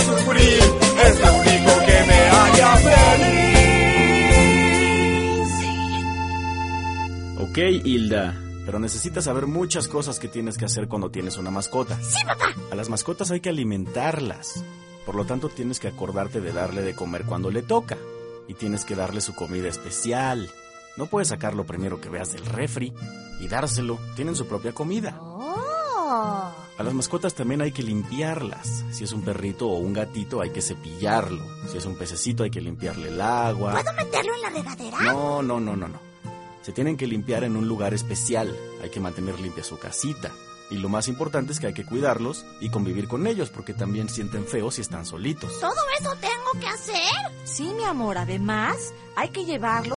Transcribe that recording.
sufrir, es lo único que me haría feliz. Ok, Hilda, pero necesitas saber muchas cosas que tienes que hacer cuando tienes una mascota. Sí, papá. A las mascotas hay que alimentarlas. Por lo tanto, tienes que acordarte de darle de comer cuando le toca. Y tienes que darle su comida especial. No puedes sacar lo primero que veas del refri y dárselo. Tienen su propia comida. Oh. A las mascotas también hay que limpiarlas. Si es un perrito o un gatito, hay que cepillarlo. Si es un pececito, hay que limpiarle el agua. ¿Puedo meterlo en la regadera? No. Se tienen que limpiar en un lugar especial. Hay que mantener limpia su casita. Y lo más importante es que hay que cuidarlos y convivir con ellos, porque también sienten feo si están solitos. ¿Todo eso tengo que hacer? Sí, mi amor, además hay que llevarlo